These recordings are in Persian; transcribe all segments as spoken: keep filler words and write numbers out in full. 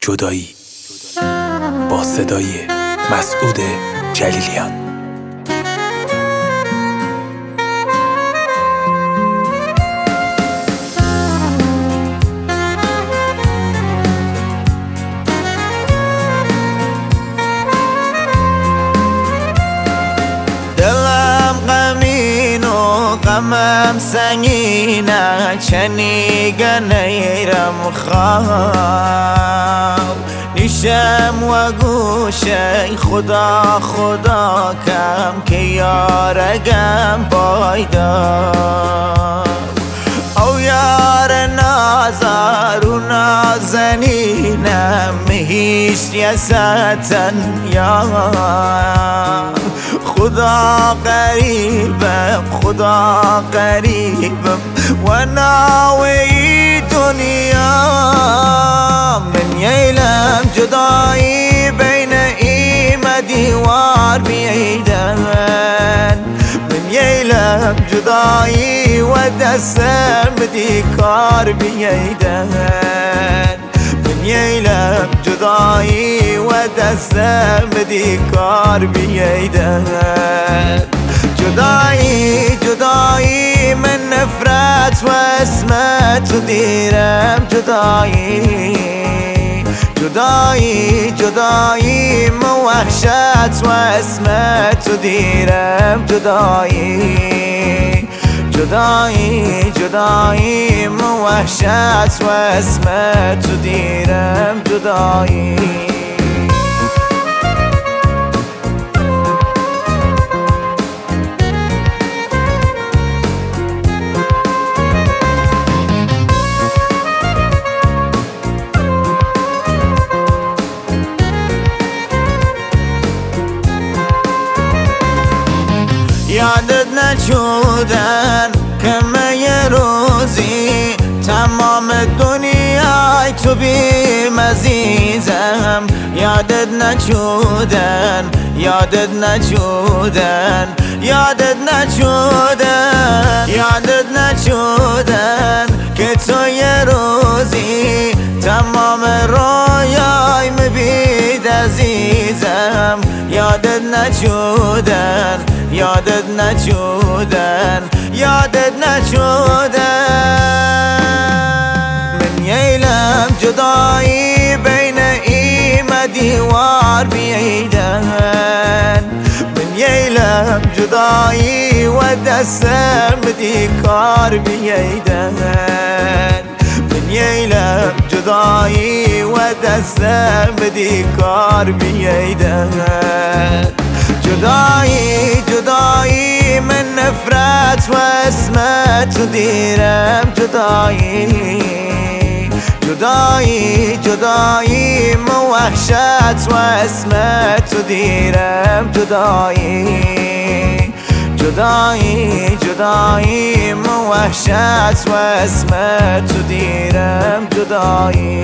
جدایی با صدای مسعود جلیلیان. دلم غمین و غمم سنگینه، چنیگه نیرم خواب نیشم و گوشه خدا خدا کم که یارگم پایدار. او یار نازار و نازنینم هیچ یستن یار. خدا قریبم خدا قریبم و ناوی دنیا. من ییلم جدایی بین ایم دیوار بیدن. من ییلم جدایی و دستم دی کار بیدن. من ییلم جدایی و دستم دی کار بیدن. جدایی جدایی من نفرت و اسمت تو دیرم. جدایی جدایی جدایی من وحشت و اسمت تو دیرم. جدایی جدایی جدایی من وحشت و اسمت تو دیرم. جدایی یادت نشودن که من یه روزی تمام دنیای تو بیم عزیزم. یادت نشودن یادت نشودن یادت نشودن یادت نشودن که تو یه روزی تمام رویای مبید عزیزم. یادت نشودن یادت نشودن یادت نشودن. من ییلم جدایی بین ایم دیوار بیدن. من ییلم جدایی و دستم دی کار بیدن. من ییلم جدایی و دستم دی کار بیدن. جدایی جدایی من نفرت و اسمت تو دیرم. جدایی جدایی جدایی من وحشت و اسمت تو دیرم. جدایی جدایی جدایی من وحشت و اسمت تو دیرم. جدایی.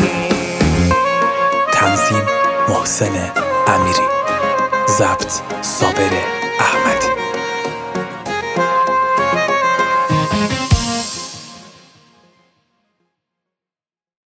تنظیم محسن امیری، ضبط صابر احمدی.